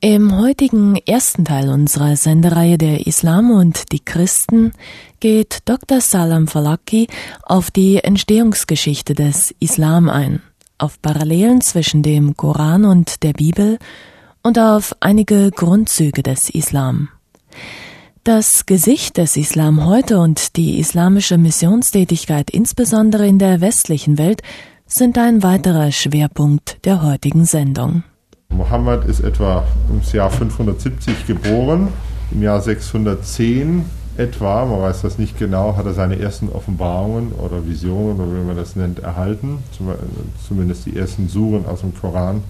Im heutigen ersten Teil unserer Sendereihe Der Islam und die Christen geht Dr. Salam Falaki auf die Entstehungsgeschichte des Islam ein, auf Parallelen zwischen dem Koran und der Bibel und auf einige Grundzüge des Islam. Das Gesicht des Islam heute und die islamische Missionstätigkeit insbesondere in der westlichen Welt sind ein weiterer Schwerpunkt der heutigen Sendung. Mohammed ist etwa im Jahr 570 geboren. Im Jahr 610 etwa, man weiß das nicht genau, hat er seine ersten Offenbarungen oder Visionen, oder wie man das nennt, erhalten. Zumindest die ersten Suren aus dem Koran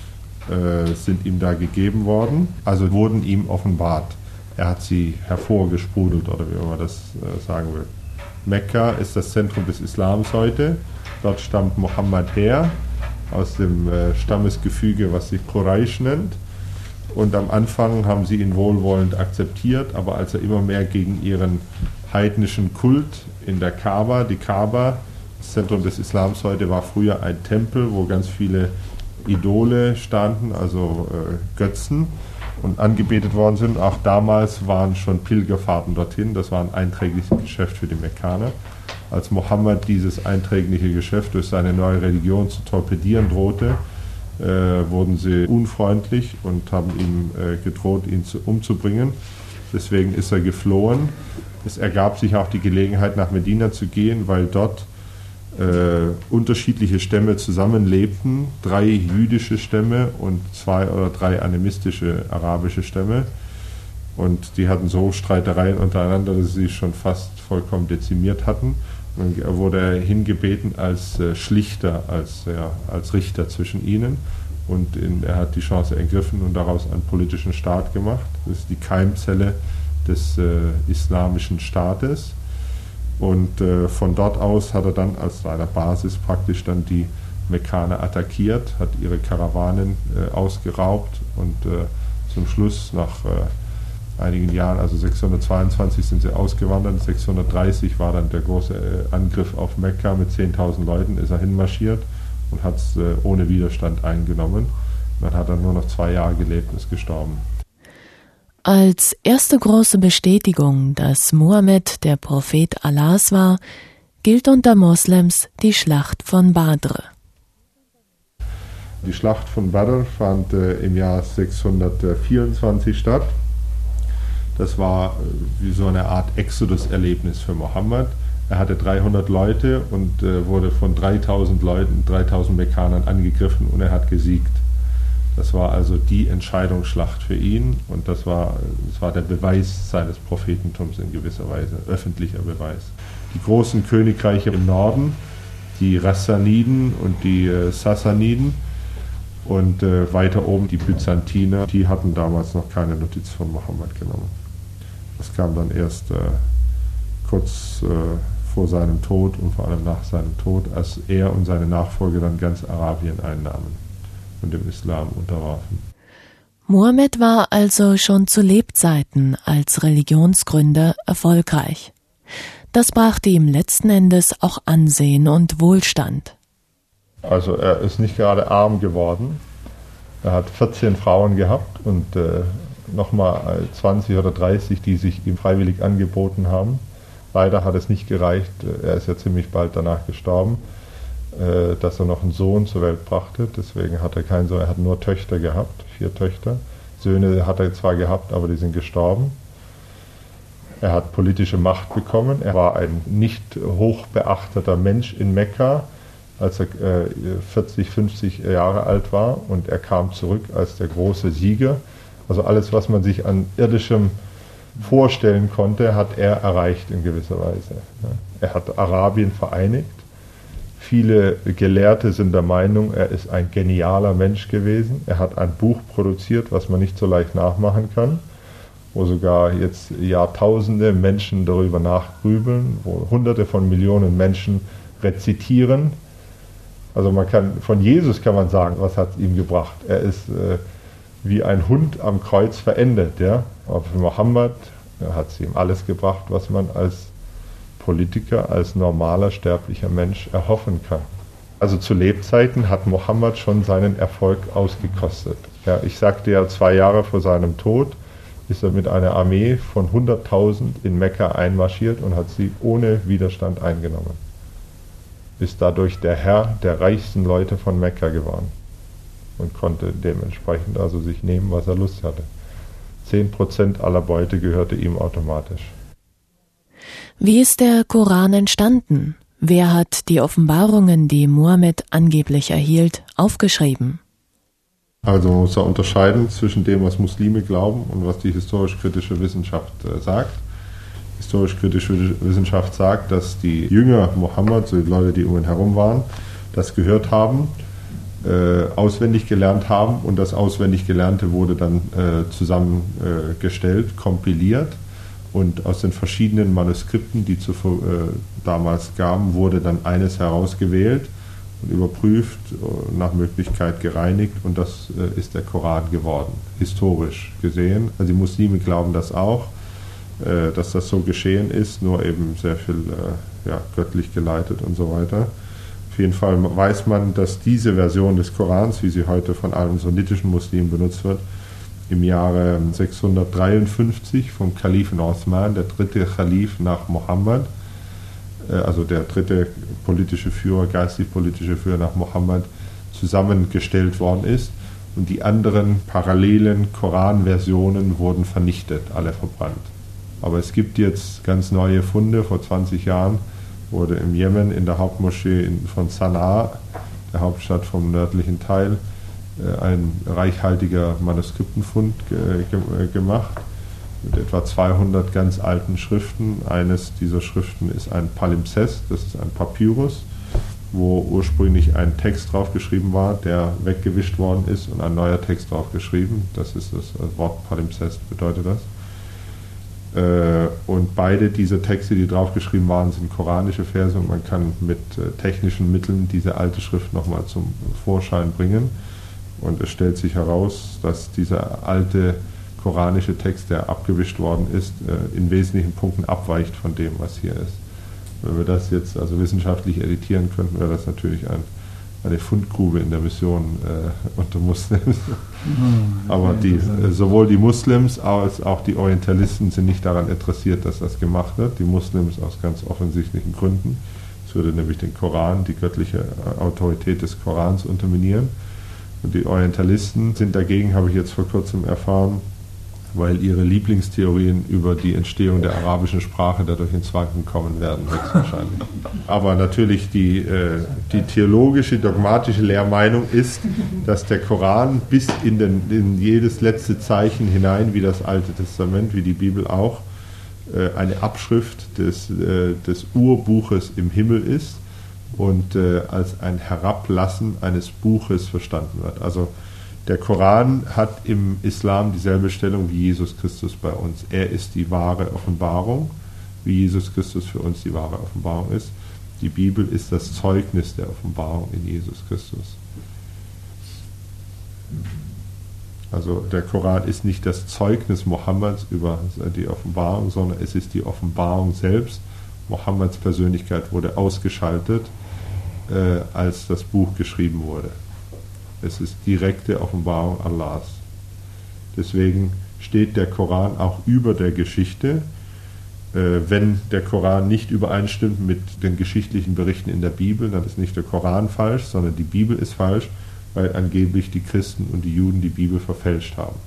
sind ihm da gegeben worden, also wurden ihm offenbart. Er hat sie hervorgesprudelt, oder wie man das sagen will. Mekka ist das Zentrum des Islams heute. Dort stammt Mohammed her, aus dem Stammesgefüge, was sich Quraysh nennt. Und am Anfang haben sie ihn wohlwollend akzeptiert, aber als er immer mehr gegen ihren heidnischen Kult in der Kaaba, die Kaaba, das Zentrum des Islams heute, war früher ein Tempel, wo ganz viele Idole standen, also Götzen, und angebetet worden sind. Auch damals waren schon Pilgerfahrten dorthin, das war ein einträgliches Geschäft für die Mekkaner. Als Mohammed dieses einträgliche Geschäft durch seine neue Religion zu torpedieren drohte, wurden sie unfreundlich und haben ihm gedroht, ihn umzubringen. Deswegen ist er geflohen. Es ergab sich auch die Gelegenheit, nach Medina zu gehen, weil dort unterschiedliche Stämme zusammenlebten, 3 jüdische Stämme und 2 oder 3 animistische arabische Stämme. Und die hatten so Streitereien untereinander, dass sie sich schon fast vollkommen dezimiert hatten. Und er wurde hingebeten als Schlichter, als Richter zwischen ihnen. Und er hat die Chance ergriffen und daraus einen politischen Staat gemacht. Das ist die Keimzelle des islamischen Staates. Und von dort aus hat er dann als seiner Basis praktisch dann die Mekkaner attackiert, hat ihre Karawanen ausgeraubt und zum Schluss nach einigen Jahren, also 622 sind sie ausgewandert, 630 war dann der große Angriff auf Mekka mit 10.000 Leuten, ist er hinmarschiert und hat es ohne Widerstand eingenommen. Dann hat er nur noch 2 Jahre gelebt und ist gestorben. Als erste große Bestätigung, dass Mohammed der Prophet Allahs war, gilt unter Moslems die Schlacht von Badr. Die Schlacht von Badr fand im Jahr 624 statt. Das war wie so eine Art Exodus-Erlebnis für Mohammed. Er hatte 300 Leute und wurde von 3000 Leuten, 3000 Mekkanern angegriffen und er hat gesiegt. Das war also die Entscheidungsschlacht für ihn und das war der Beweis seines Prophetentums in gewisser Weise, öffentlicher Beweis. Die großen Königreiche im Norden, die Rassaniden und die Sassaniden und weiter oben die Byzantiner, die hatten damals noch keine Notiz von Mohammed genommen. Das kam dann erst kurz vor seinem Tod und vor allem nach seinem Tod, als er und seine Nachfolger dann ganz Arabien einnahmen und dem Islam unterwarfen. Mohammed war also schon zu Lebzeiten als Religionsgründer erfolgreich. Das brachte ihm letzten Endes auch Ansehen und Wohlstand. Also er ist nicht gerade arm geworden. Er hat 14 Frauen gehabt und nochmal 20 oder 30, die sich ihm freiwillig angeboten haben. Leider hat es nicht gereicht, er ist ja ziemlich bald danach gestorben, dass er noch einen Sohn zur Welt brachte. Deswegen hat er keinen Sohn, er hat nur Töchter gehabt, 4 Töchter. Söhne hat er zwar gehabt, aber die sind gestorben. Er hat politische Macht bekommen. Er war ein nicht hochbeachteter Mensch in Mekka, als er 40, 50 Jahre alt war. Und er kam zurück als der große Sieger. Also alles, was man sich an irdischem vorstellen konnte, hat er erreicht in gewisser Weise. Er hat Arabien vereinigt. Viele Gelehrte sind der Meinung, er ist ein genialer Mensch gewesen. Er hat ein Buch produziert, was man nicht so leicht nachmachen kann, wo sogar jetzt Jahrtausende Menschen darüber nachgrübeln, wo Hunderte von Millionen Menschen rezitieren. Also von Jesus kann man sagen, was hat es ihm gebracht? Er ist wie ein Hund am Kreuz verendet. Ja? Aber für Mohammed hat es ihm alles gebracht, was man als Politiker, als normaler, sterblicher Mensch erhoffen kann. Also zu Lebzeiten hat Mohammed schon seinen Erfolg ausgekostet. Ja, ich sagte ja, 2 Jahre vor seinem Tod ist er mit einer Armee von 100.000 in Mekka einmarschiert und hat sie ohne Widerstand eingenommen. Ist dadurch der Herr der reichsten Leute von Mekka geworden und konnte dementsprechend also sich nehmen, was er Lust hatte. 10% aller Beute gehörte ihm automatisch. Wie ist der Koran entstanden? Wer hat die Offenbarungen, die Mohammed angeblich erhielt, aufgeschrieben? Also man muss da unterscheiden zwischen dem, was Muslime glauben und was die historisch-kritische Wissenschaft sagt. Historisch-kritische Wissenschaft sagt, dass die Jünger Mohammeds, so die Leute, die um ihn herum waren, das gehört haben, auswendig gelernt haben und das auswendig Gelernte wurde dann zusammengestellt, kompiliert und aus den verschiedenen Manuskripten, die damals gaben, wurde dann eines herausgewählt und überprüft, nach Möglichkeit gereinigt und das ist der Koran geworden, historisch gesehen. Also die Muslime glauben das auch, dass das so geschehen ist, nur eben sehr viel göttlich geleitet und so weiter. Auf jeden Fall weiß man, dass diese Version des Korans, wie sie heute von allen sunnitischen Muslimen benutzt wird, im Jahre 653 vom Kalifen Osman, der dritte Khalif nach Mohammed, also der dritte politische Führer, geistig-politische Führer nach Mohammed, zusammengestellt worden ist. Und die anderen parallelen Koranversionen wurden vernichtet, alle verbrannt. Aber es gibt jetzt ganz neue Funde. Vor 20 Jahren wurde im Jemen in der Hauptmoschee von Sanaa, der Hauptstadt vom nördlichen Teil, ein reichhaltiger Manuskriptenfund gemacht mit etwa 200 ganz alten Schriften. Eines dieser Schriften ist ein Palimpsest, das ist ein Papyrus, wo ursprünglich ein Text draufgeschrieben war, der weggewischt worden ist und ein neuer Text draufgeschrieben. Das ist das Wort Palimpsest, bedeutet das. Und beide diese Texte, die draufgeschrieben waren, sind koranische Verse und man kann mit technischen Mitteln diese alte Schrift nochmal zum Vorschein bringen. Und es stellt sich heraus, dass dieser alte koranische Text, der abgewischt worden ist, in wesentlichen Punkten abweicht von dem, was hier ist. Wenn wir das jetzt also wissenschaftlich editieren könnten, wäre das natürlich eine Fundgrube in der Mission unter Muslims. Aber sowohl die Muslims als auch die Orientalisten sind nicht daran interessiert, dass das gemacht wird. Die Muslims aus ganz offensichtlichen Gründen. Es würde nämlich den Koran, die göttliche Autorität des Korans unterminieren. Und die Orientalisten sind dagegen, habe ich jetzt vor kurzem erfahren, weil ihre Lieblingstheorien über die Entstehung der arabischen Sprache dadurch ins Wanken kommen werden, höchstwahrscheinlich. Aber natürlich die theologische, dogmatische Lehrmeinung ist, dass der Koran bis in jedes letzte Zeichen hinein, wie das Alte Testament, wie die Bibel auch, eine Abschrift des Urbuches im Himmel ist und als ein Herablassen eines Buches verstanden wird. Also der Koran hat im Islam dieselbe Stellung wie Jesus Christus bei uns. Er ist die wahre Offenbarung, wie Jesus Christus für uns die wahre Offenbarung ist. Die Bibel ist das Zeugnis der Offenbarung in Jesus Christus. Also der Koran ist nicht das Zeugnis Mohammeds über die Offenbarung, sondern es ist die Offenbarung selbst. Mohammeds Persönlichkeit wurde ausgeschaltet, als das Buch geschrieben wurde. Es ist direkte Offenbarung Allahs. Deswegen steht der Koran auch über der Geschichte. Wenn der Koran nicht übereinstimmt mit den geschichtlichen Berichten in der Bibel, dann ist nicht der Koran falsch, sondern die Bibel ist falsch, weil angeblich die Christen und die Juden die Bibel verfälscht haben.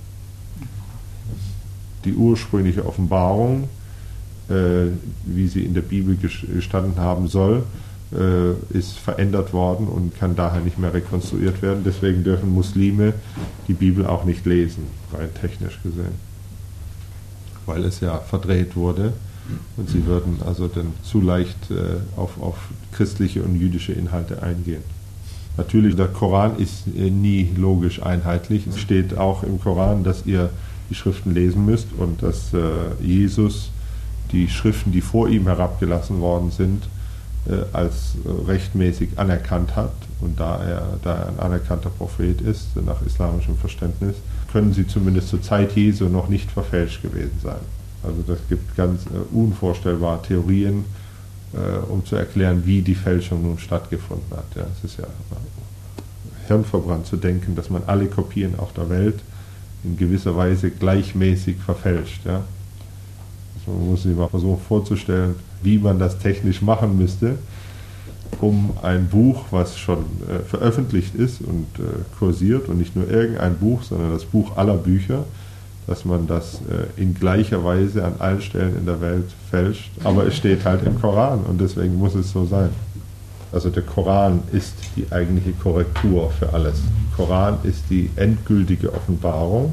Die ursprüngliche Offenbarung, wie sie in der Bibel gestanden haben soll, ist verändert worden und kann daher nicht mehr rekonstruiert werden. Deswegen dürfen Muslime die Bibel auch nicht lesen, rein technisch gesehen. Weil es ja verdreht wurde und sie würden also dann zu leicht auf christliche und jüdische Inhalte eingehen. Natürlich, der Koran ist nie logisch einheitlich. Es steht auch im Koran, dass ihr die Schriften lesen müsst und dass Jesus die Schriften, die vor ihm herabgelassen worden sind, als rechtmäßig anerkannt hat. Und da er ein anerkannter Prophet ist, nach islamischem Verständnis, können sie zumindest zur Zeit Jesu noch nicht verfälscht gewesen sein. Also das gibt ganz unvorstellbare Theorien, um zu erklären, wie die Fälschung nun stattgefunden hat. Ja, es ist ja hirnverbrannt zu denken, dass man alle Kopien auf der Welt in gewisser Weise gleichmäßig verfälscht. Ja. Also man muss sich mal versuchen vorzustellen, wie man das technisch machen müsste, um ein Buch, was schon veröffentlicht ist und kursiert, und nicht nur irgendein Buch, sondern das Buch aller Bücher, dass man das in gleicher Weise an allen Stellen in der Welt fälscht. Aber es steht halt im Koran und deswegen muss es so sein. Also der Koran ist die eigentliche Korrektur für alles. Der Koran ist die endgültige Offenbarung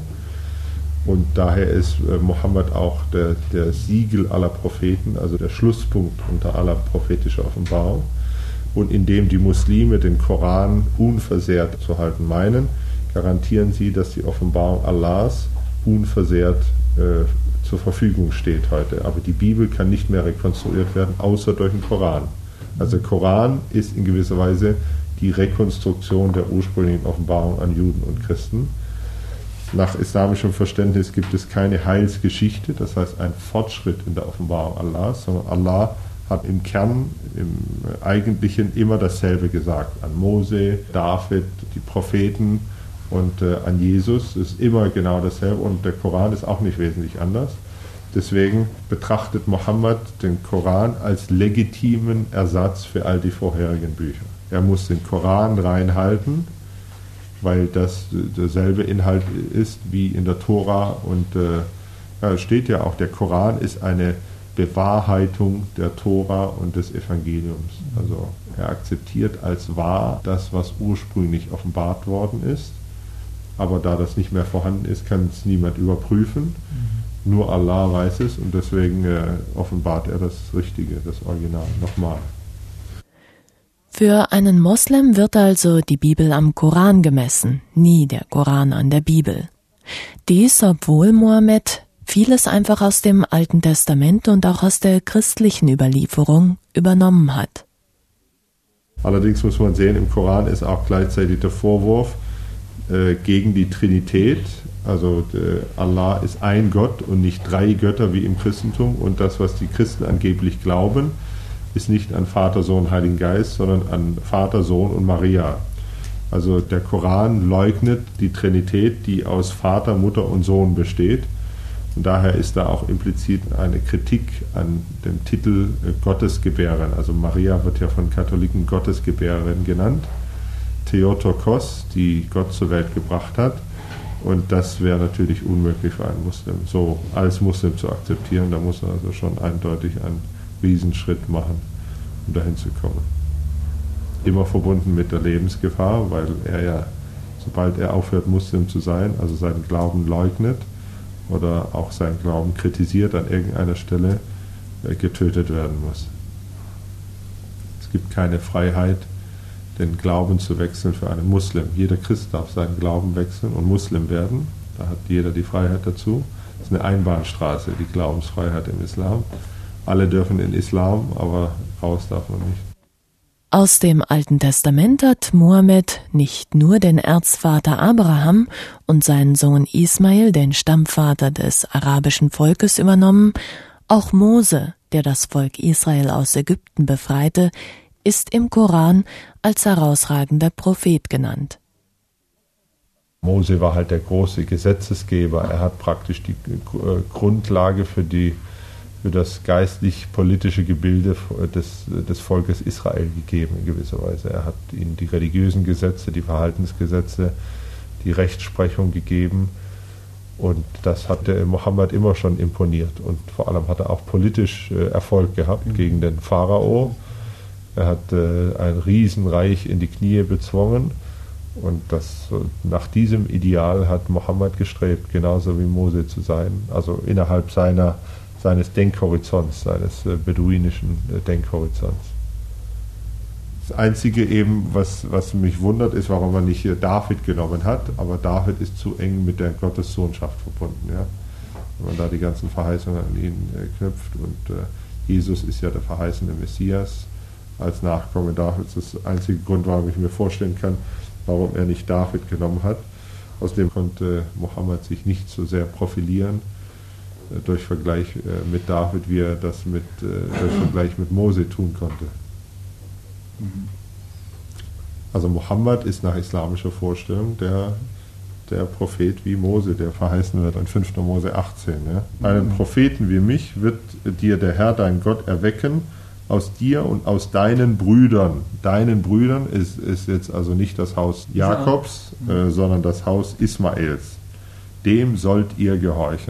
und daher ist Mohammed auch der Siegel aller Propheten, also der Schlusspunkt unter aller prophetischer Offenbarung. Und indem die Muslime den Koran unversehrt zu halten meinen, garantieren sie, dass die Offenbarung Allahs unversehrt zur Verfügung steht heute. Aber die Bibel kann nicht mehr rekonstruiert werden, außer durch den Koran. Also der Koran ist in gewisser Weise die Rekonstruktion der ursprünglichen Offenbarung an Juden und Christen. Nach islamischem Verständnis gibt es keine Heilsgeschichte, das heißt ein Fortschritt in der Offenbarung Allahs, sondern Allah hat im Kern, im Eigentlichen immer dasselbe gesagt. An Mose, David, die Propheten und an Jesus ist immer genau dasselbe und der Koran ist auch nicht wesentlich anders. Deswegen betrachtet Mohammed den Koran als legitimen Ersatz für all die vorherigen Bücher. Er muss den Koran reinhalten, weil das derselbe Inhalt ist wie in der Tora und es steht ja auch, der Koran ist eine Bewahrheitung der Tora und des Evangeliums. Also er akzeptiert als wahr das, was ursprünglich offenbart worden ist, aber da das nicht mehr vorhanden ist, kann es niemand überprüfen. Nur Allah weiß es und deswegen offenbart er das Richtige, das Original, nochmal. Für einen Moslem wird also die Bibel am Koran gemessen, nie der Koran an der Bibel. Dies, obwohl Mohammed vieles einfach aus dem Alten Testament und auch aus der christlichen Überlieferung übernommen hat. Allerdings muss man sehen, im Koran ist auch gleichzeitig der Vorwurf gegen die Trinität. Also Allah ist ein Gott und nicht drei Götter wie im Christentum. Und das, was die Christen angeblich glauben, ist nicht an Vater, Sohn, Heiligen Geist, sondern an Vater, Sohn und Maria. Also der Koran leugnet die Trinität, die aus Vater, Mutter und Sohn besteht. Und daher ist da auch implizit eine Kritik an dem Titel Gottesgebärerin. Also Maria wird ja von Katholiken Gottesgebärerin genannt. Theotokos, die Gott zur Welt gebracht hat. Und das wäre natürlich unmöglich für einen Muslim, so als Muslim zu akzeptieren. Da muss er also schon eindeutig einen Riesenschritt machen, um dahin zu kommen. Immer verbunden mit der Lebensgefahr, weil er ja, sobald er aufhört, Muslim zu sein, also seinen Glauben leugnet oder auch seinen Glauben kritisiert an irgendeiner Stelle, getötet werden muss. Es gibt keine Freiheit, den Glauben zu wechseln für einen Muslim. Jeder Christ darf seinen Glauben wechseln und Muslim werden. Da hat jeder die Freiheit dazu. Das ist eine Einbahnstraße, die Glaubensfreiheit im Islam. Alle dürfen in Islam, aber raus darf man nicht. Aus dem Alten Testament hat Mohammed nicht nur den Erzvater Abraham und seinen Sohn Ismail, den Stammvater des arabischen Volkes, übernommen, auch Mose, der das Volk Israel aus Ägypten befreite, ist im Koran als herausragender Prophet genannt. Mose war halt der große Gesetzesgeber. Er hat praktisch die Grundlage für das geistlich-politische Gebilde des Volkes Israel gegeben in gewisser Weise. Er hat ihnen die religiösen Gesetze, die Verhaltensgesetze, die Rechtsprechung gegeben und das hat der Mohammed immer schon imponiert und vor allem hat er auch politisch Erfolg gehabt gegen den Pharao. Er hat ein Riesenreich in die Knie bezwungen und nach diesem Ideal hat Mohammed gestrebt, genauso wie Mose zu sein, also innerhalb seines Denkhorizonts, seines beduinischen Denkhorizonts. Das Einzige eben, was mich wundert, ist, warum man nicht David genommen hat, aber David ist zu eng mit der Gottessohnschaft verbunden. Ja? Wenn man da die ganzen Verheißungen an ihn knüpft und Jesus ist ja der verheißene Messias als Nachkomme Davids. Das ist der einzige Grund, warum ich mir vorstellen kann, warum er nicht David genommen hat. Außerdem konnte Mohammed sich nicht so sehr profilieren durch Vergleich mit David, wie er das durch Vergleich mit Mose tun konnte. Also Mohammed ist nach islamischer Vorstellung der Prophet wie Mose, der verheißen wird in 5. Mose 18. Ja? Einen Propheten wie mich wird dir der Herr, dein Gott, erwecken, aus dir und aus deinen Brüdern. Deinen Brüdern ist jetzt also nicht das Haus Jakobs, sondern das Haus Ismaels. Dem sollt ihr gehorchen.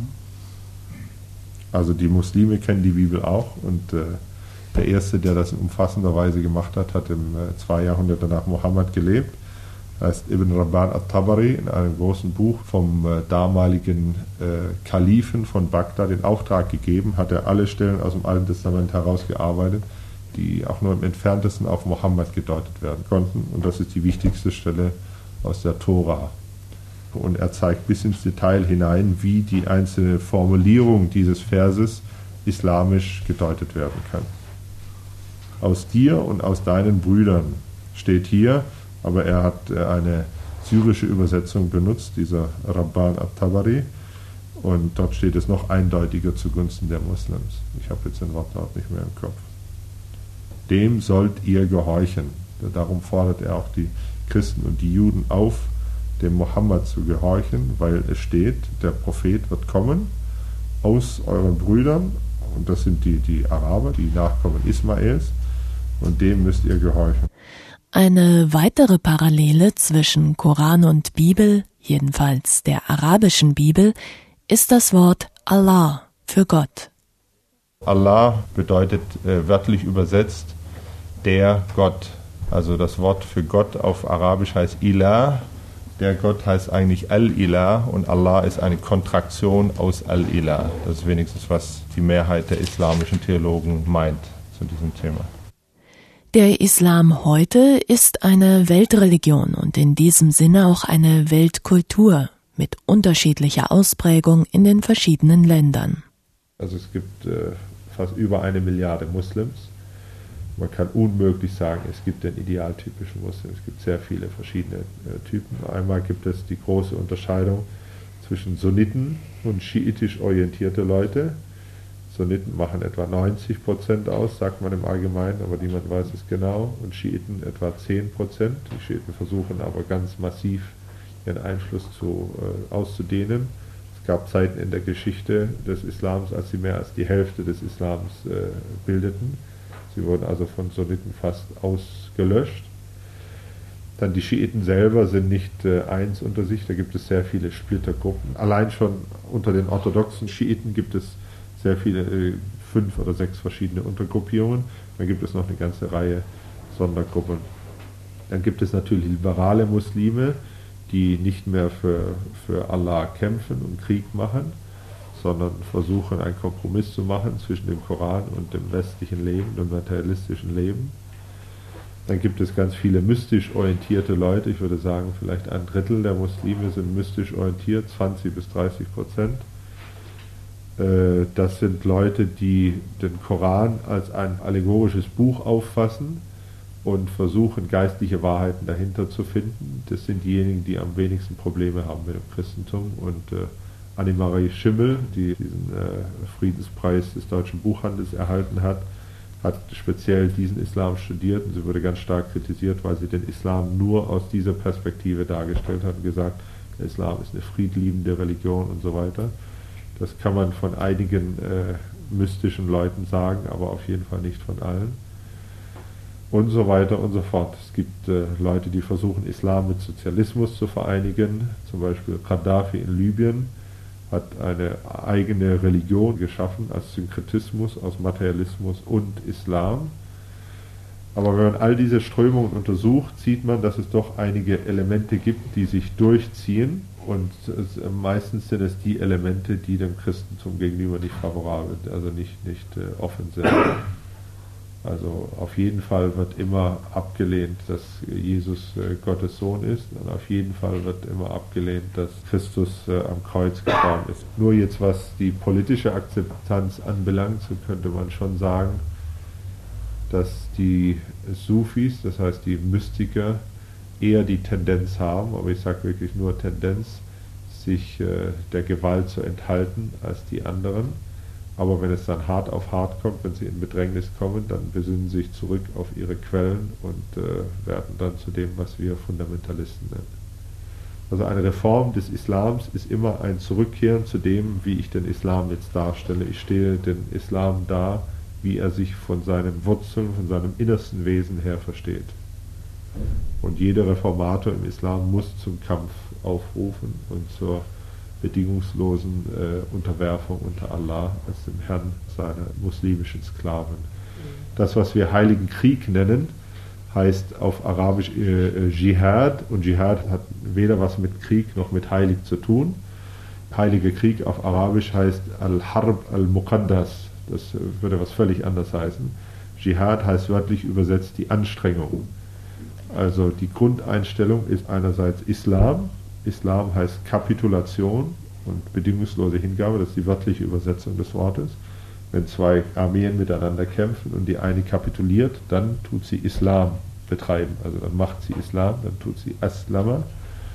Also die Muslime kennen die Bibel auch und der Erste, der das in umfassender Weise gemacht hat, hat im 2 Jahrhunderte nach Mohammed gelebt. Heißt Ibn Rabban al-Tabari in einem großen Buch vom damaligen Kalifen von Bagdad in Auftrag gegeben, hat er alle Stellen aus dem Alten Testament herausgearbeitet, die auch nur im Entferntesten auf Mohammed gedeutet werden konnten. Und das ist die wichtigste Stelle aus der Tora. Und er zeigt bis ins Detail hinein, wie die einzelne Formulierung dieses Verses islamisch gedeutet werden kann. Aus dir und aus deinen Brüdern steht hier, aber er hat eine syrische Übersetzung benutzt, dieser Rabban al-Tabari, und dort steht es noch eindeutiger zugunsten der Muslims. Ich habe jetzt den Wortlaut nicht mehr im Kopf. Dem sollt ihr gehorchen. Darum fordert er auch die Christen und die Juden auf, dem Mohammed zu gehorchen, weil es steht, der Prophet wird kommen aus euren Brüdern, und das sind die Araber, die Nachkommen Ismaels, und dem müsst ihr gehorchen. Eine weitere Parallele zwischen Koran und Bibel, jedenfalls der arabischen Bibel, ist das Wort Allah für Gott. Allah bedeutet wörtlich übersetzt der Gott. Also das Wort für Gott auf Arabisch heißt Ilah. Der Gott heißt eigentlich Al-Ilah und Allah ist eine Kontraktion aus Al-Ilah. Das ist wenigstens, was die Mehrheit der islamischen Theologen meint zu diesem Thema. Der Islam heute ist eine Weltreligion und in diesem Sinne auch eine Weltkultur mit unterschiedlicher Ausprägung in den verschiedenen Ländern. Also es gibt fast über 1 Milliarde Muslims. Man kann unmöglich sagen, es gibt den idealtypischen Muslim. Es gibt sehr viele verschiedene Typen. Einmal gibt es die große Unterscheidung zwischen Sunniten und schiitisch orientierte Leute. Sunniten machen etwa 90% aus, sagt man im Allgemeinen, aber niemand weiß es genau. Und Schiiten etwa 10%. Die Schiiten versuchen aber ganz massiv ihren Einfluss auszudehnen. Es gab Zeiten in der Geschichte des Islams, als sie mehr als die Hälfte des Islams bildeten. Sie wurden also von Sunniten fast ausgelöscht. Dann die Schiiten selber sind nicht eins unter sich, da gibt es sehr viele Splittergruppen. Allein schon unter den orthodoxen Schiiten gibt es sehr viele, 5 oder 6 verschiedene Untergruppierungen. Dann gibt es noch eine ganze Reihe Sondergruppen. Dann gibt es natürlich liberale Muslime, die nicht mehr für Allah kämpfen und Krieg machen, sondern versuchen, einen Kompromiss zu machen zwischen dem Koran und dem westlichen Leben, dem materialistischen Leben. Dann gibt es ganz viele mystisch orientierte Leute. Ich würde sagen, vielleicht 1/3 der Muslime sind mystisch orientiert, 20-30%. Das sind Leute, die den Koran als ein allegorisches Buch auffassen und versuchen, geistliche Wahrheiten dahinter zu finden. Das sind diejenigen, die am wenigsten Probleme haben mit dem Christentum. Und Annemarie Schimmel, die diesen Friedenspreis des deutschen Buchhandels erhalten hat speziell diesen Islam studiert und sie wurde ganz stark kritisiert, weil sie den Islam nur aus dieser Perspektive dargestellt hat und gesagt, der Islam ist eine friedliebende Religion und so weiter. Das kann man von einigen mystischen Leuten sagen, aber auf jeden Fall nicht von allen. Und so weiter und so fort. Es gibt Leute, die versuchen, Islam mit Sozialismus zu vereinigen. Zum Beispiel Gaddafi in Libyen hat eine eigene Religion geschaffen als Synkretismus aus Materialismus und Islam. Aber wenn man all diese Strömungen untersucht, sieht man, dass es doch einige Elemente gibt, die sich durchziehen. Und meistens sind es die Elemente, die dem Christentum gegenüber nicht favorabel, also nicht offen sind. Also auf jeden Fall wird immer abgelehnt, dass Jesus Gottes Sohn ist, und auf jeden Fall wird immer abgelehnt, dass Christus am Kreuz gestorben ist. Nur jetzt, was die politische Akzeptanz anbelangt, so könnte man schon sagen, dass die Sufis, das heißt die Mystiker, eher die Tendenz haben, aber ich sage wirklich nur Tendenz, sich der Gewalt zu enthalten als die anderen. Aber wenn es dann hart auf hart kommt, wenn sie in Bedrängnis kommen, dann besinnen sie sich zurück auf ihre Quellen und werden dann zu dem, was wir Fundamentalisten nennen. Also eine Reform des Islams ist immer ein Zurückkehren zu dem, wie ich den Islam jetzt darstelle. Ich stehe den Islam dar, wie er sich von seinen Wurzeln, von seinem innersten Wesen her versteht. Und jeder Reformator im Islam muss zum Kampf aufrufen und zur bedingungslosen Unterwerfung unter Allah als dem Herrn seiner muslimischen Sklaven. Das, was wir Heiligen Krieg nennen, heißt auf Arabisch Dschihad, und Dschihad hat weder was mit Krieg noch mit Heilig zu tun. Heiliger Krieg auf Arabisch heißt Al-Harb al-Muqaddas, das würde was völlig anderes heißen. Dschihad heißt wörtlich übersetzt die Anstrengung. Also die Grundeinstellung ist einerseits Islam. Islam heißt Kapitulation und bedingungslose Hingabe, das ist die wörtliche Übersetzung des Wortes. Wenn zwei Armeen miteinander kämpfen und die eine kapituliert, dann tut sie Islam betreiben. Also dann macht sie Islam, dann tut sie Aslama.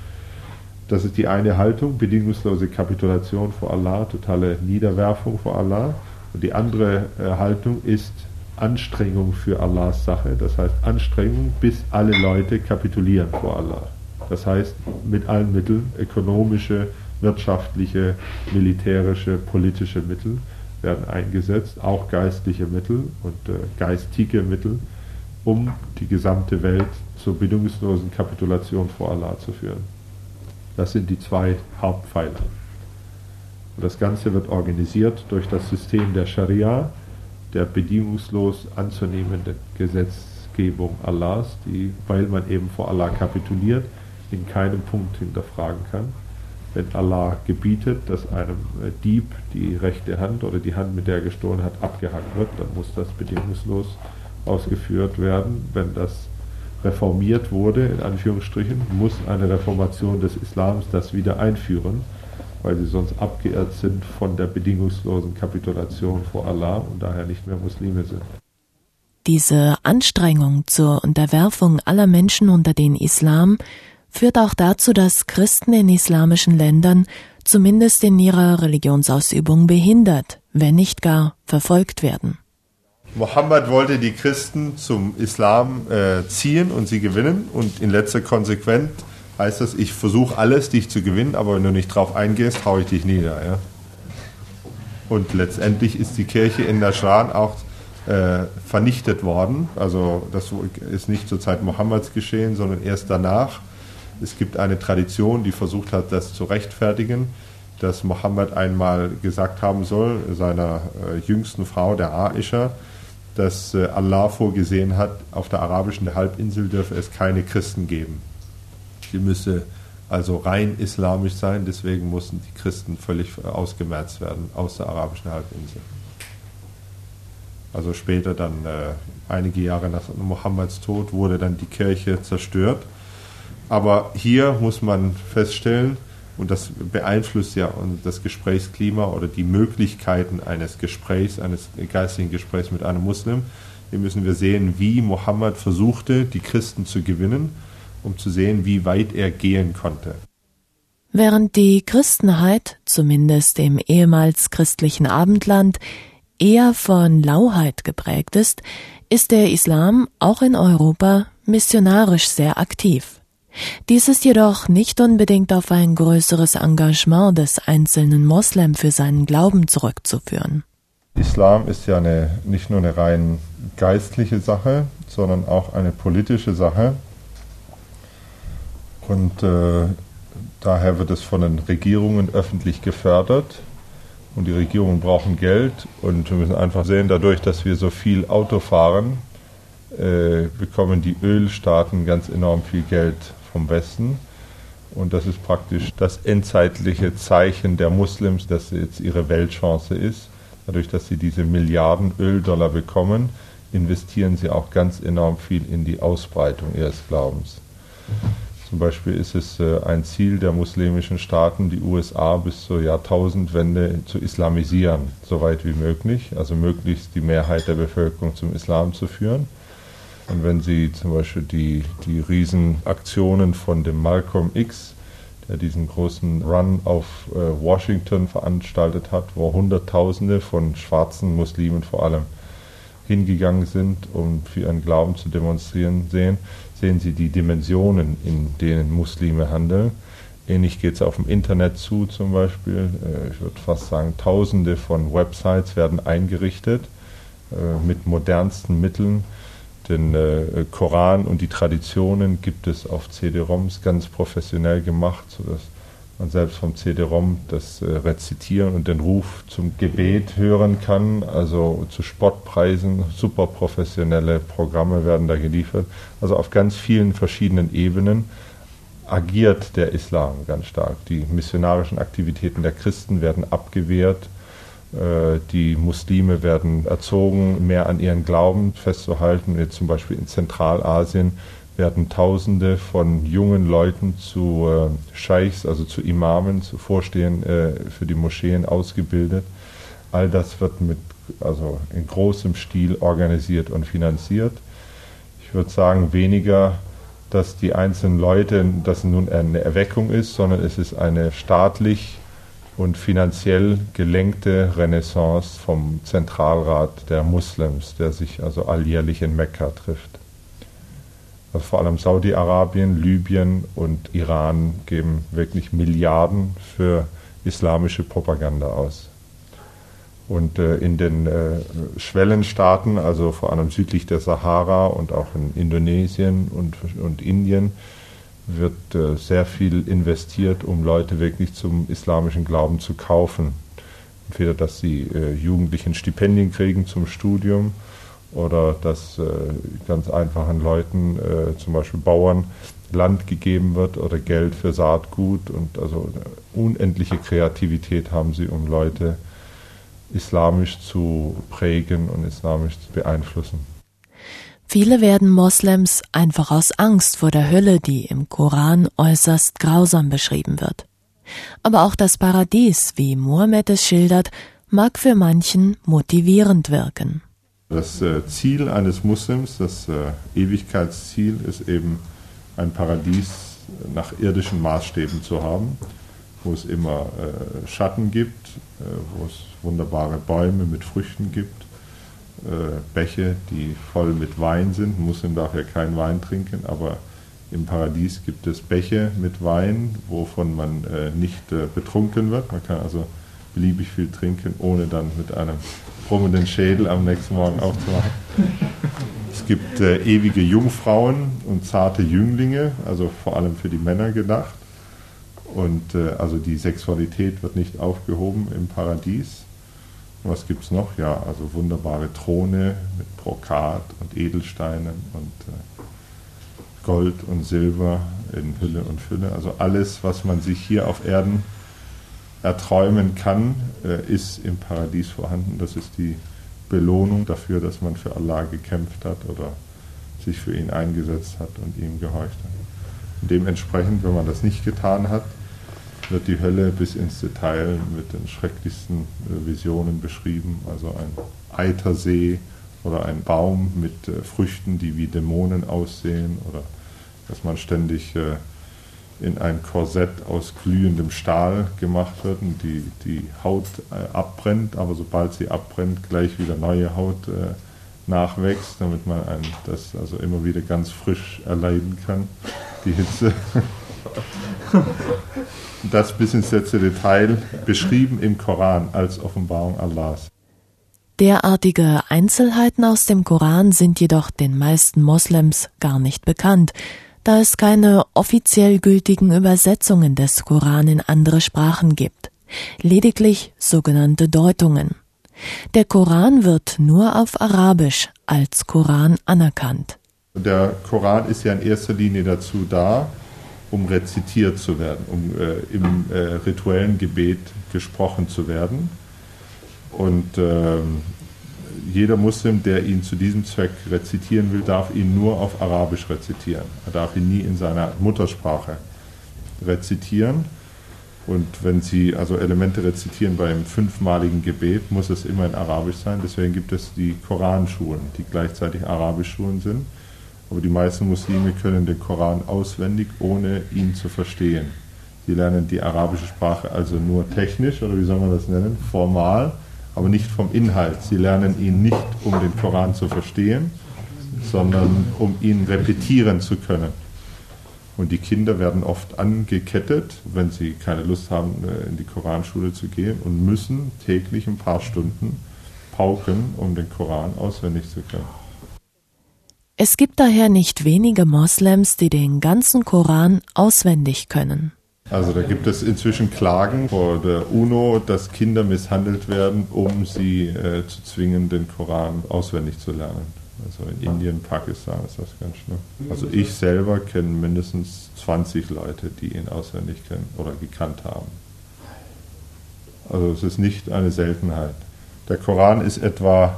Das ist die eine Haltung, bedingungslose Kapitulation vor Allah, totale Niederwerfung vor Allah. Und die andere Haltung ist Anstrengung für Allahs Sache. Das heißt Anstrengung, bis alle Leute kapitulieren vor Allah. Das heißt mit allen Mitteln, ökonomische, wirtschaftliche, militärische, politische Mittel werden eingesetzt, auch geistliche Mittel und geistige Mittel, um die gesamte Welt zur bedingungslosen Kapitulation vor Allah zu führen. Das sind die zwei Hauptpfeiler. Und das Ganze wird organisiert durch das System der Scharia, der bedingungslos anzunehmenden Gesetzgebung Allahs, die, weil man eben vor Allah kapituliert, in keinem Punkt hinterfragen kann. Wenn Allah gebietet, dass einem Dieb die rechte Hand oder die Hand, mit der er gestohlen hat, abgehackt wird, dann muss das bedingungslos ausgeführt werden. Wenn das reformiert wurde, in Anführungsstrichen, muss eine Reformation des Islams das wieder einführen, weil sie sonst abgeirrt sind von der bedingungslosen Kapitulation vor Allah und daher nicht mehr Muslime sind. Diese Anstrengung zur Unterwerfung aller Menschen unter den Islam führt auch dazu, dass Christen in islamischen Ländern zumindest in ihrer Religionsausübung behindert, wenn nicht gar verfolgt werden. Mohammed wollte die Christen zum Islam ziehen und sie gewinnen, und in letzter Konsequenz heißt das, ich versuche alles, dich zu gewinnen, aber wenn du nicht drauf eingehst, haue ich dich nieder. Ja? Und letztendlich ist die Kirche in Najran auch vernichtet worden. Also das ist nicht zur Zeit Mohammeds geschehen, sondern erst danach. Es gibt eine Tradition, die versucht hat, das zu rechtfertigen, dass Mohammed einmal gesagt haben soll, seiner jüngsten Frau, der Aisha, dass Allah vorgesehen hat, auf der arabischen Halbinsel dürfe es keine Christen geben. Sie müsse also rein islamisch sein, deswegen mussten die Christen völlig ausgemerzt werden aus der arabischen Halbinsel. Also später dann, einige Jahre nach Mohammeds Tod, wurde dann die Kirche zerstört. Aber hier muss man feststellen, und das beeinflusst ja das Gesprächsklima oder die Möglichkeiten eines Gesprächs, eines geistigen Gesprächs mit einem Muslim. Hier müssen wir sehen, wie Mohammed versuchte, die Christen zu gewinnen, um zu sehen, wie weit er gehen konnte. Während die Christenheit, zumindest im ehemals christlichen Abendland, eher von Lauheit geprägt ist der Islam auch in Europa missionarisch sehr aktiv. Dies ist jedoch nicht unbedingt auf ein größeres Engagement des einzelnen Moslem für seinen Glauben zurückzuführen. Islam ist ja nicht nur eine rein geistliche Sache, sondern auch eine politische Sache. Und daher wird es von den Regierungen öffentlich gefördert. Und die Regierungen brauchen Geld. Und wir müssen einfach sehen, dadurch, dass wir so viel Auto fahren, bekommen die Ölstaaten ganz enorm viel Geld vom Westen. Und das ist praktisch das endzeitliche Zeichen der Muslims, dass jetzt ihre Weltchance ist. Dadurch, dass sie diese Milliarden Öldollar bekommen, investieren sie auch ganz enorm viel in die Ausbreitung ihres Glaubens. Zum Beispiel ist es ein Ziel der muslimischen Staaten, die USA bis zur Jahrtausendwende zu islamisieren, soweit wie möglich, also möglichst die Mehrheit der Bevölkerung zum Islam zu führen. Und wenn Sie zum Beispiel die Riesenaktionen von dem Malcolm X, der diesen großen Run auf Washington veranstaltet hat, wo Hunderttausende von schwarzen Muslimen vor allem hingegangen sind, um für ihren Glauben zu demonstrieren. Sehen Sie die Dimensionen, in denen Muslime handeln. Ähnlich geht es auf dem Internet zu zum Beispiel. Ich würde fast sagen, Tausende von Websites werden eingerichtet mit modernsten Mitteln. Den Koran und die Traditionen gibt es auf CD-ROMs ganz professionell gemacht, sodass man selbst vom CD-ROM das Rezitieren und den Ruf zum Gebet hören kann. Also zu Spottpreisen, super professionelle Programme werden da geliefert. Also auf ganz vielen verschiedenen Ebenen agiert der Islam ganz stark. Die missionarischen Aktivitäten der Christen werden abgewehrt. Die Muslime werden erzogen, mehr an ihren Glauben festzuhalten. Jetzt zum Beispiel in Zentralasien werden Tausende von jungen Leuten zu Scheichs, also zu Imamen, zu Vorstehern für die Moscheen ausgebildet. All das wird in großem Stil organisiert und finanziert. Ich würde sagen, weniger, dass die einzelnen Leute, das nun eine Erweckung ist, sondern es ist eine staatlich und finanziell gelenkte Renaissance vom Zentralrat der Muslims, der sich also alljährlich in Mekka trifft. Also vor allem Saudi-Arabien, Libyen und Iran geben wirklich Milliarden für islamische Propaganda aus. Und in den Schwellenstaaten, also vor allem südlich der Sahara und auch in Indonesien und Indien, wird sehr viel investiert, um Leute wirklich zum islamischen Glauben zu kaufen. Entweder, dass sie Jugendlichen Stipendien kriegen zum Studium oder dass ganz einfachen Leuten, zum Beispiel Bauern, Land gegeben wird oder Geld für Saatgut. Und also unendliche Kreativität haben sie, um Leute islamisch zu prägen und islamisch zu beeinflussen. Viele werden Moslems einfach aus Angst vor der Hölle, die im Koran äußerst grausam beschrieben wird. Aber auch das Paradies, wie Mohammed es schildert, mag für manchen motivierend wirken. Das Ziel eines Muslims, das Ewigkeitsziel, ist eben ein Paradies nach irdischen Maßstäben zu haben, wo es immer Schatten gibt, wo es wunderbare Bäume mit Früchten gibt, Bäche, die voll mit Wein sind. Ein Muslim darf ja keinen Wein trinken, aber im Paradies gibt es Bäche mit Wein, wovon man nicht betrunken wird. Man kann also beliebig viel trinken, ohne dann mit einem brummenden Schädel am nächsten Morgen aufzuwachen. Es gibt ewige Jungfrauen und zarte Jünglinge, also vor allem für die Männer gedacht. Und also die Sexualität wird nicht aufgehoben im Paradies. Was gibt es noch? Ja, also wunderbare Throne mit Brokat und Edelsteinen und Gold und Silber in Hülle und Fülle. Also alles, was man sich hier auf Erden erträumen kann, ist im Paradies vorhanden. Das ist die Belohnung dafür, dass man für Allah gekämpft hat oder sich für ihn eingesetzt hat und ihm gehorcht hat. Und dementsprechend, wenn man das nicht getan hat, wird die Hölle bis ins Detail mit den schrecklichsten Visionen beschrieben. Also ein Eitersee oder ein Baum mit Früchten, die wie Dämonen aussehen, oder dass man ständig in ein Korsett aus glühendem Stahl gemacht wird und die Haut abbrennt, aber sobald sie abbrennt, gleich wieder neue Haut nachwächst, damit man das also immer wieder ganz frisch erleiden kann, die Hitze. Das bis ins letzte Detail beschrieben im Koran als Offenbarung Allahs. Derartige Einzelheiten aus dem Koran sind jedoch den meisten Moslems gar nicht bekannt, da es keine offiziell gültigen Übersetzungen des Koran in andere Sprachen gibt, lediglich sogenannte Deutungen. Der Koran wird nur auf Arabisch als Koran anerkannt. Der Koran ist ja in erster Linie dazu da, um rezitiert zu werden, um im rituellen Gebet gesprochen zu werden. Und jeder Muslim, der ihn zu diesem Zweck rezitieren will, darf ihn nur auf Arabisch rezitieren. Er darf ihn nie in seiner Muttersprache rezitieren. Und wenn Sie also Elemente rezitieren beim 5-maligen Gebet, muss es immer in Arabisch sein. Deswegen gibt es die Koranschulen, die gleichzeitig Arabischschulen sind. Aber die meisten Muslime können den Koran auswendig, ohne ihn zu verstehen. Sie lernen die arabische Sprache also nur technisch, oder wie soll man das nennen, formal, aber nicht vom Inhalt. Sie lernen ihn nicht, um den Koran zu verstehen, sondern um ihn repetieren zu können. Und die Kinder werden oft angekettet, wenn sie keine Lust haben, in die Koranschule zu gehen, und müssen täglich ein paar Stunden pauken, um den Koran auswendig zu können. Es gibt daher nicht wenige Moslems, die den ganzen Koran auswendig können. Also da gibt es inzwischen Klagen vor der UNO, dass Kinder misshandelt werden, um sie zu zwingen, den Koran auswendig zu lernen. Also in Indien, Pakistan ist das ganz schlimm. Also ich selber kenne mindestens 20 Leute, die ihn auswendig kennen oder gekannt haben. Also es ist nicht eine Seltenheit. Der Koran ist etwa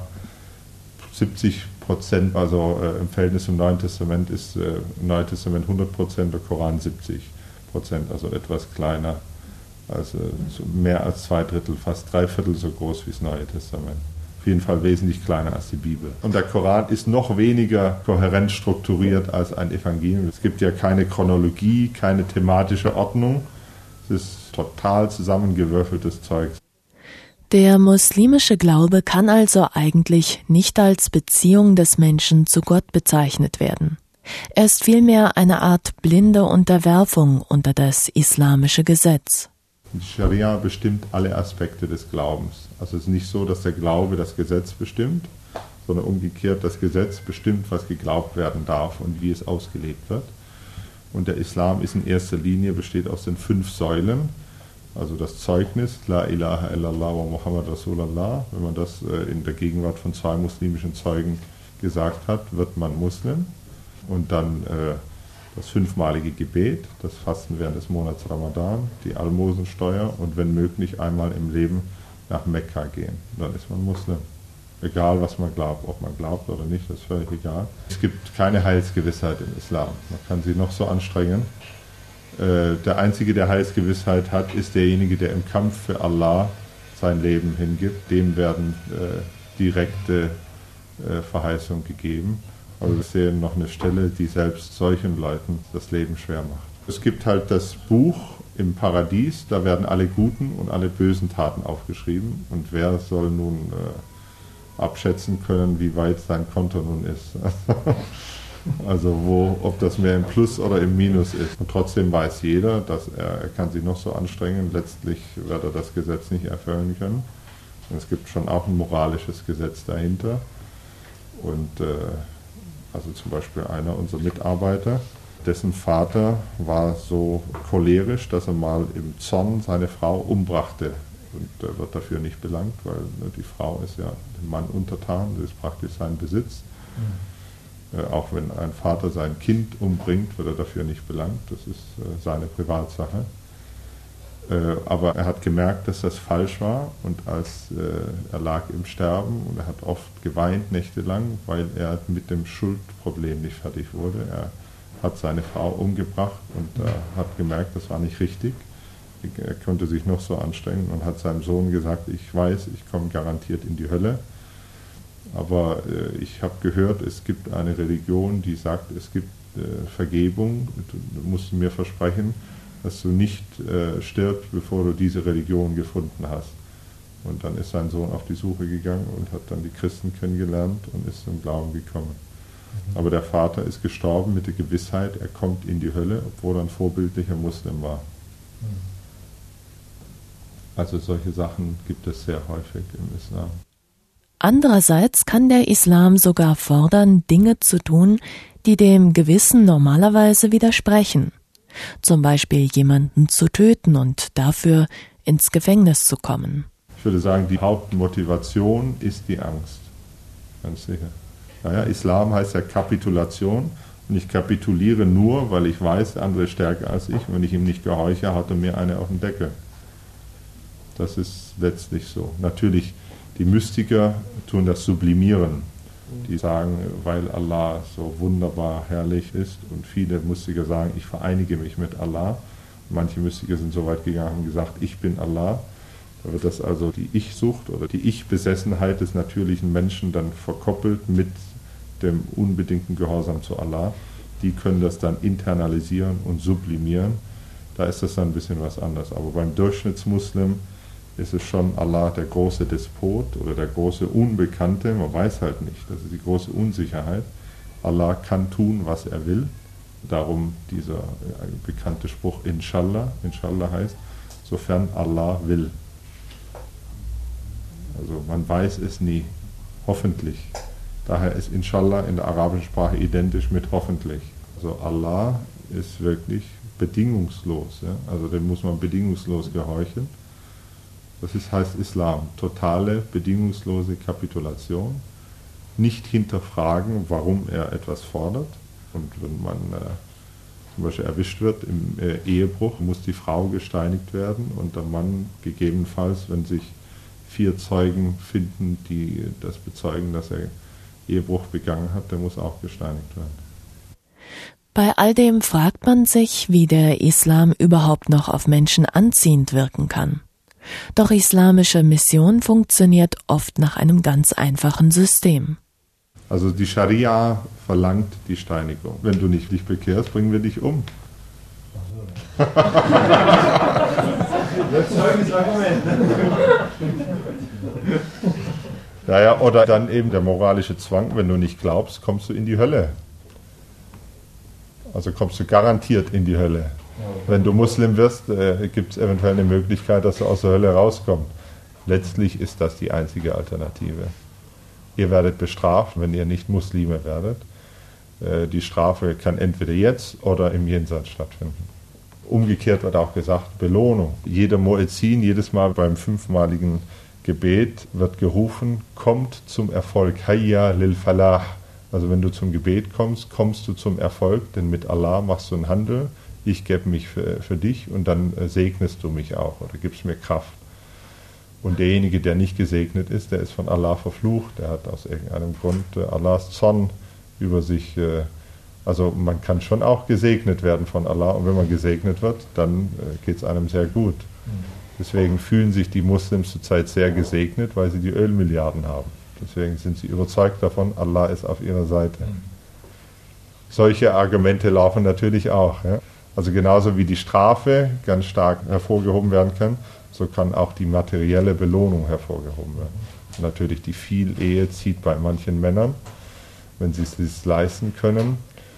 70%, also im Verhältnis zum Neuen Testament ist im Neuen Testament 100%, der Koran 70%, also etwas kleiner, also mehr als 2/3, fast 3/4 so groß wie das Neue Testament. Auf jeden Fall wesentlich kleiner als die Bibel. Und der Koran ist noch weniger kohärent strukturiert als ein Evangelium. Es gibt ja keine Chronologie, keine thematische Ordnung. Es ist total zusammengewürfeltes Zeug. Der muslimische Glaube kann also eigentlich nicht als Beziehung des Menschen zu Gott bezeichnet werden. Er ist vielmehr eine Art blinde Unterwerfung unter das islamische Gesetz. Die Scharia bestimmt alle Aspekte des Glaubens. Also es ist nicht so, dass der Glaube das Gesetz bestimmt, sondern umgekehrt, das Gesetz bestimmt, was geglaubt werden darf und wie es ausgelegt wird. Und der Islam ist in erster Linie, besteht aus den 5 Säulen. Also das Zeugnis, La ilaha illallah wa Muhammad Rasulallah. Wenn man das in der Gegenwart von 2 muslimischen Zeugen gesagt hat, wird man Muslim. Und dann das 5-malige Gebet, das Fasten während des Monats Ramadan, die Almosensteuer und wenn möglich einmal im Leben nach Mekka gehen. Dann ist man Muslim. Egal, was man glaubt. Ob man glaubt oder nicht, das ist völlig egal. Es gibt keine Heilsgewissheit im Islam. Man kann sie noch so anstrengen. Der Einzige, der Heilsgewissheit hat, ist derjenige, der im Kampf für Allah sein Leben hingibt. Dem werden direkte Verheißungen gegeben. Aber wir sehen noch eine Stelle, die selbst solchen Leuten das Leben schwer macht. Es gibt halt das Buch im Paradies, da werden alle guten und alle bösen Taten aufgeschrieben. Und wer soll nun abschätzen können, wie weit sein Konto nun ist? Also ob das mehr im Plus oder im Minus ist. Und trotzdem weiß jeder, dass er kann sich noch so anstrengen, letztlich wird er das Gesetz nicht erfüllen können. Und es gibt schon auch ein moralisches Gesetz dahinter. Und also zum Beispiel einer unserer Mitarbeiter, dessen Vater war so cholerisch, dass er mal im Zorn seine Frau umbrachte. Und er wird dafür nicht belangt, weil die Frau ist ja dem Mann untertan, das ist praktisch sein Besitz. Auch wenn ein Vater sein Kind umbringt, wird er dafür nicht belangt, das ist seine Privatsache. Aber er hat gemerkt, dass das falsch war und er lag im Sterben und er hat oft geweint nächtelang, weil er mit dem Schuldproblem nicht fertig wurde. Er hat seine Frau umgebracht und hat gemerkt, das war nicht richtig. Er konnte sich noch so anstrengen und hat seinem Sohn gesagt, ich weiß, ich komme garantiert in die Hölle, aber ich habe gehört, es gibt eine Religion, die sagt, es gibt Vergebung, du musst mir versprechen, dass du nicht stirbst, bevor du diese Religion gefunden hast. Und dann ist sein Sohn auf die Suche gegangen und hat dann die Christen kennengelernt und ist zum Glauben gekommen. Aber der Vater ist gestorben mit der Gewissheit, er kommt in die Hölle, obwohl er ein vorbildlicher Muslim war. Also solche Sachen gibt es sehr häufig im Islam. Andererseits kann der Islam sogar fordern, Dinge zu tun, die dem Gewissen normalerweise widersprechen. Zum Beispiel jemanden zu töten und dafür ins Gefängnis zu kommen. Ich würde sagen, die Hauptmotivation ist die Angst. Ganz sicher. Naja, Islam heißt ja Kapitulation. Und ich kapituliere nur, weil ich weiß, der andere ist stärker als ich. Und wenn ich ihm nicht gehorche, hat er mir eine auf den Deckel. Das ist letztlich so. Natürlich, die Mystiker tun das sublimieren. Die sagen, weil Allah so wunderbar herrlich ist, und viele Mystiker sagen, ich vereinige mich mit Allah. Manche Mystiker sind so weit gegangen und gesagt, ich bin Allah. Da wird das also die Ich-Sucht oder die Ich-Besessenheit des natürlichen Menschen dann verkoppelt mit dem unbedingten Gehorsam zu Allah. Die können das dann internalisieren und sublimieren, Da ist das dann ein bisschen was anderes. Aber beim Durchschnittsmuslim ist es schon Allah der große Despot oder der große Unbekannte. Man weiß halt nicht. Das ist die große Unsicherheit. Allah kann tun, was er will. Darum dieser bekannte Spruch Inshallah. Inshallah heißt, sofern Allah will. Also man weiß es nie. Hoffentlich. Daher ist Inshallah in der arabischen Sprache identisch mit hoffentlich. Also Allah ist wirklich bedingungslos. Ja? Also dem muss man bedingungslos gehorchen. Das heißt Islam. Totale, bedingungslose Kapitulation. Nicht hinterfragen, warum er etwas fordert. Und wenn man zum Beispiel erwischt wird im Ehebruch, muss die Frau gesteinigt werden und der Mann gegebenenfalls, wenn sich 4 Zeugen finden, die das bezeugen, dass er Ehebruch begangen hat, der muss auch gesteinigt werden. Bei all dem fragt man sich, wie der Islam überhaupt noch auf Menschen anziehend wirken kann. Doch islamische Mission funktioniert oft nach einem ganz einfachen System. Also die Scharia verlangt die Steinigung. Wenn du nicht dich bekehrst, bringen wir dich um. Naja, oder dann eben der moralische Zwang, wenn du nicht glaubst, kommst du in die Hölle. Also kommst du garantiert in die Hölle. Wenn du Muslim wirst, gibt es eventuell eine Möglichkeit, dass du aus der Hölle rauskommst. Letztlich ist das die einzige Alternative. Ihr werdet bestraft, wenn ihr nicht Muslime werdet. Die Strafe kann entweder jetzt oder im Jenseits stattfinden. Umgekehrt wird auch gesagt, Belohnung. Jeder Muezzin, jedes Mal beim 5-maligen Gebet wird gerufen, kommt zum Erfolg. Hayya lil Falah. Also wenn du zum Gebet kommst, kommst du zum Erfolg, denn mit Allah machst du einen Handel. Ich gebe mich für dich und dann segnest du mich auch oder gibst mir Kraft. Und derjenige, der nicht gesegnet ist, der ist von Allah verflucht. Der hat aus irgendeinem Grund Allahs Zorn über sich. Also man kann schon auch gesegnet werden von Allah. Und wenn man gesegnet wird, dann geht es einem sehr gut. Deswegen fühlen sich die Muslims zurzeit sehr gesegnet, weil sie die Ölmilliarden haben. Deswegen sind sie überzeugt davon, Allah ist auf ihrer Seite. Solche Argumente laufen natürlich auch. Ja? Also genauso wie die Strafe ganz stark hervorgehoben werden kann, so kann auch die materielle Belohnung hervorgehoben werden. Und natürlich die Vielehe zieht bei manchen Männern, wenn sie es sich leisten können.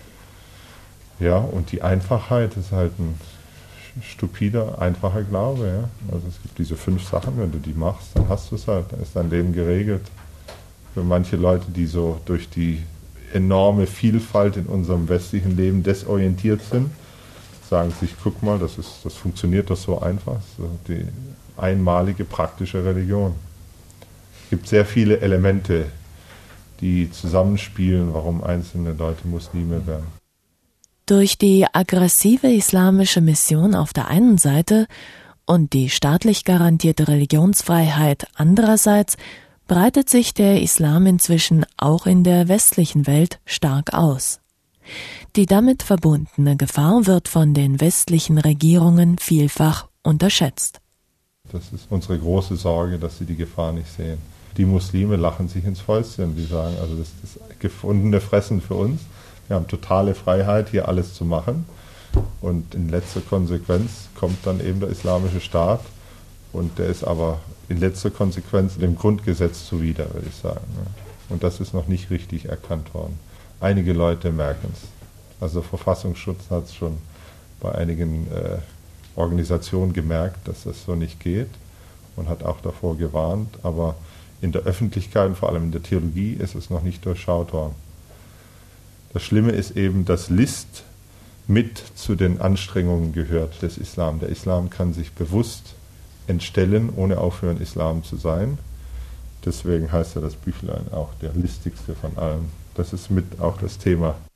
Ja, und die Einfachheit ist halt ein stupider, einfacher Glaube. Ja? Also es gibt diese 5 Sachen, wenn du die machst, dann hast du es halt, dann ist dein Leben geregelt. Für manche Leute, die so durch die enorme Vielfalt in unserem westlichen Leben desorientiert sind, sagen sich, guck mal, das funktioniert doch so einfach, so die einmalige praktische Religion. Es gibt sehr viele Elemente, die zusammenspielen, warum einzelne Leute Muslime werden. Durch die aggressive islamische Mission auf der einen Seite und die staatlich garantierte Religionsfreiheit andererseits breitet sich der Islam inzwischen auch in der westlichen Welt stark aus. Die damit verbundene Gefahr wird von den westlichen Regierungen vielfach unterschätzt. Das ist unsere große Sorge, dass sie die Gefahr nicht sehen. Die Muslime lachen sich ins Fäustchen, die sagen, also das ist das gefundene Fressen für uns. Wir haben totale Freiheit, hier alles zu machen. Und in letzter Konsequenz kommt dann eben der islamische Staat. Und der ist aber in letzter Konsequenz dem Grundgesetz zuwider, würde ich sagen. Und das ist noch nicht richtig erkannt worden. Einige Leute merken es. Also der Verfassungsschutz hat es schon bei einigen Organisationen gemerkt, dass das so nicht geht und hat auch davor gewarnt. Aber in der Öffentlichkeit und vor allem in der Theologie ist es noch nicht durchschaut worden. Das Schlimme ist eben, dass List mit zu den Anstrengungen gehört des Islam. Der Islam kann sich bewusst entstellen, ohne aufhören, Islam zu sein. Deswegen heißt ja das Büchlein auch der listigste von allen. Das ist mit auch das Thema.